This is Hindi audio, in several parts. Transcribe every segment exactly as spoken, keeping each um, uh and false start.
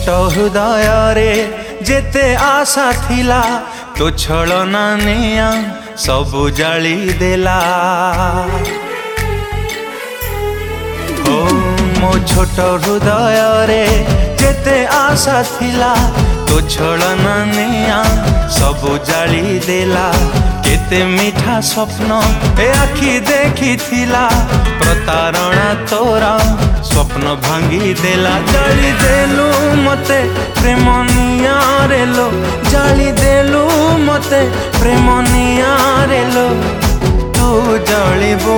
छोट हृदय रे जेते आशा थिला तो छलना निया सबु जाली देला। ओ मो छोट हृदय रे जेते आशा थिला तो छलना निया सबु जाली देला। केते मीठा स्वप्न ए आखि देखी थिला प्रतारणा तोरा स्वप्न भांगी देला। जाली देलु मते प्रेम निया रे लो, जाली देलु मते प्रेम निया रे लो। तू जलिबो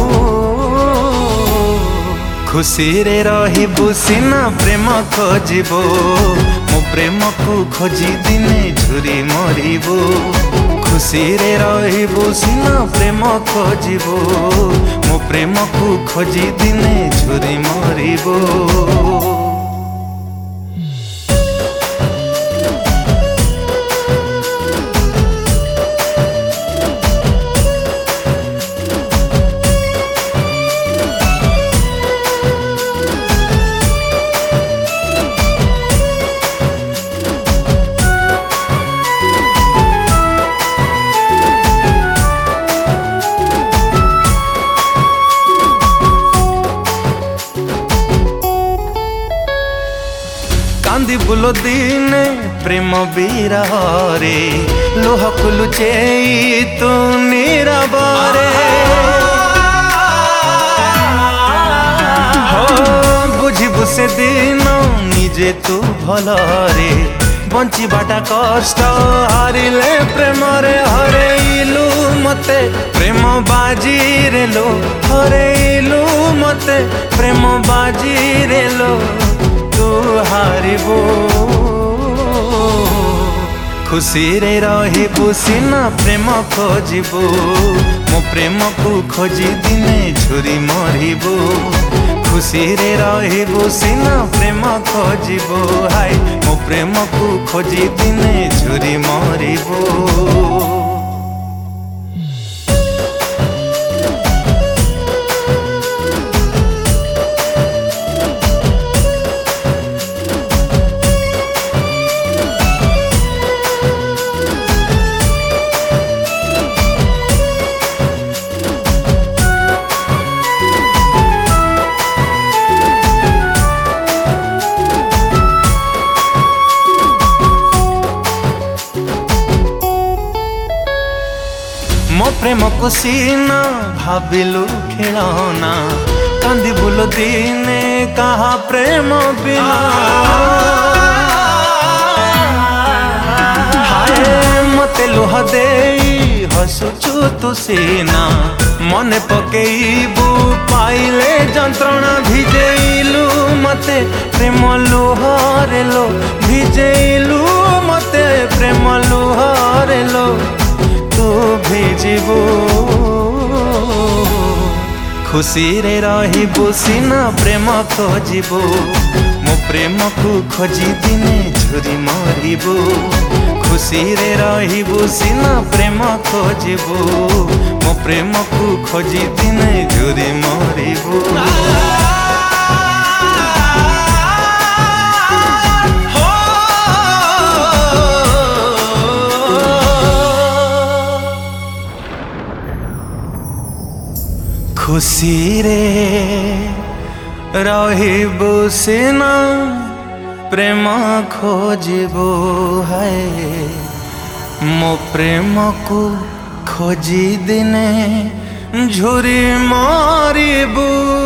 खुशी रे रहिबु सिना प्रेम खोजिबो, मो प्रेम को खोजी दिने झुरी मरिबो। खुशी रे रहिबु सिना प्रेम खोजिबो, मो प्रेम को खोजी दिने झुरी मरिबो। कांदी बुलो दीने प्रेम बीरा रे, लोह कुलुचे तू नीरबारे। हो बुझिबु से दिन निजे तू भल रे, बंची बाटा कष्ट हारिले प्रेम रे। हरेलु मते प्रेम बाजी रे लो, हरेलु मते प्रेम बाजी रे लो। तू हारिबो खुशी रे रहिबु सिना प्रेम खोजिबु, मो प्रेम को खोजी दिने झुरी मरिबु। खुशी रे रहिबु सिना प्रेम खोजिबु, हाय मो प्रेम को खोजी दिने झुरी मरिबु। मो प्रेम को सीना भाविलु खेलना, कांदी बुलो दिने कहा प्रेम बिना। हाय मते लुह देई हसुचु तु सीना, मने पकेइबु पाइले जंत्रणा। भिजेइलु मते प्रेम लुह रे लो, भिजेइलु मते प्रेम लुह रे लो। तू भिजिबु खुशी रे रहिबु सिना प्रेम खोजिबु, मो प्रेम को खोजी दिने झुरी मरिबु। खुशी रे रहिबु सिना प्रेम खोजिबु, मो प्रेम को खोजी दिने झुरी मरिबु। खुशी रे रहिबु सिना प्रेम खोजिबु, है मो प्रेम को खोजी दिने झुरी मरिबु।